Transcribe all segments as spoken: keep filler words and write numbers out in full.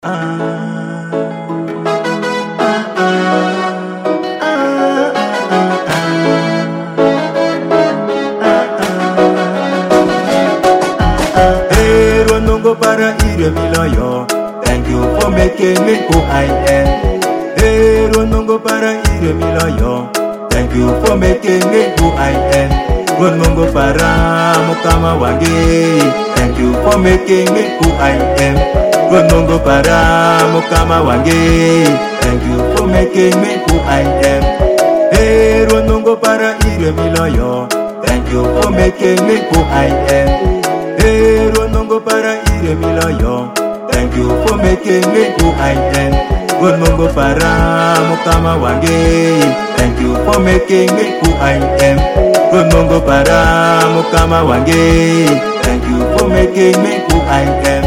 Para ire mi loyo, thank you for making me who I am. Hey, Ronongo para ire mi loyo, thank you for making me who I am. Ronongo para mukama wange, thank you for making me who I am. Ronongo para mukama wange, thank you for making me who I am. Hey, Ronongo para ire mi loyo, thank you for making me who I am. Hey, Ronongo para ire mi loyo, thank you for making me who I am. Ronongo para mukama wange, thank you for making me who I am. Ronongo para mukama wange, thank you for making me who I am.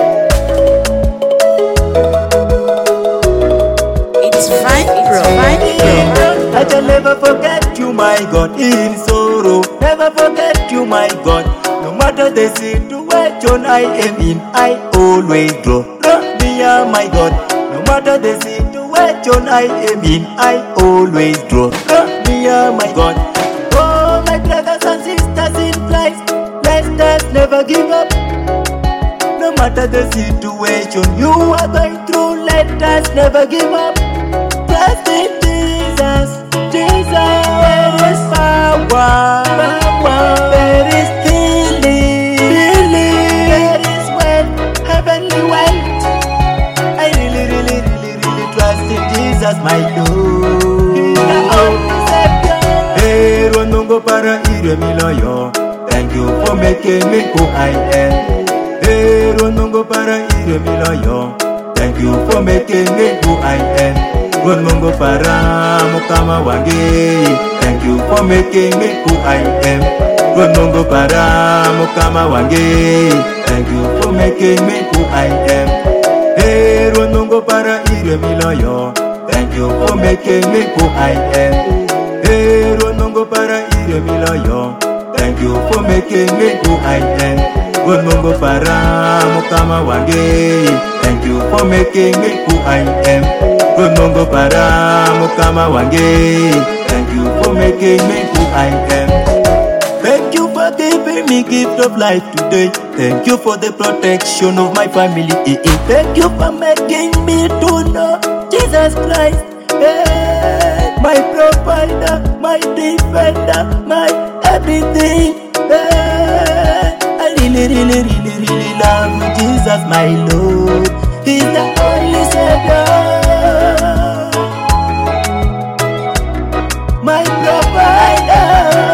It's fine, bro. Fine, bro. I shall never forget you, my God, in sorrow. Never forget you, my God. No matter the situation I am in, I always draw near, my God. No matter the situation I am in, I always draw near, my God. Oh, my brothers and sisters in Christ, let us never give up. No matter the situation you are going through, let us never give up. Trust in Jesus, Jesus. There is power, power. There is healing, healing. There is wealth, heavenly wealth. I really, really, really, really trust in Jesus, my Lord. He's the only Savior. Hey, Ronongo para ire mi loyo, thank you for making me who I am. Hey, Ronongo para ire mi loyo, thank you for making me who I am. Ronongo para mukama wange, thank you for making me who I am. Ronongo para mukama wange, thank you for making me who I am. Hey, Ronongo para ire mi loyo, thank you for making me who I am. Hey, Ronongo para ire mi loyo, thank you for making me who I am. Ronongo para mukama wange, thank you for making me who I am. Ronongo para mukama wange, thank you for making me who I am. Thank you for giving me gift of life today. Thank you for the protection of my family. Thank you for making me to know Jesus Christ, hey, my provider, my defender, my everything. Hey, I really, really, really, really love Jesus, my Lord. He's the only Savior, my provider.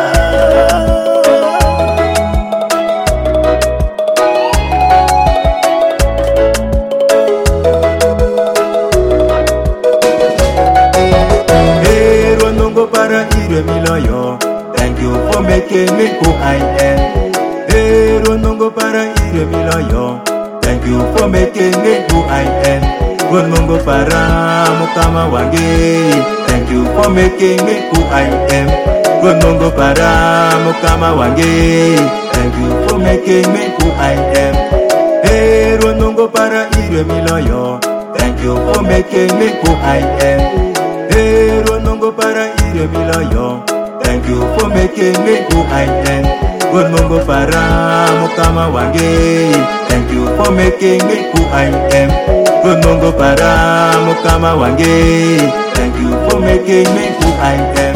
Hey, Ronongo para ire mi loyo, thank you for making me who I am. Hey, Ronongo para ire mi loyo, thank you for making me who I am. Ronongo para mukama wange, thank you for making me who I am. Ronongo para mukama wange, thank you for making me who I am. Hey, Ronongo para ire mi loyo, thank you for making me who I am. Hey, Ronongo para ire mi loyo, thank you for making me who I am. Ronongo para mukama wange, thank you for making me who I am. Ronongo para mukama wange, thank you for making me who I am.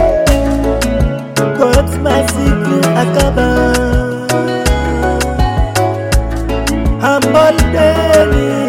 God's mercy will cover. I'm all ready.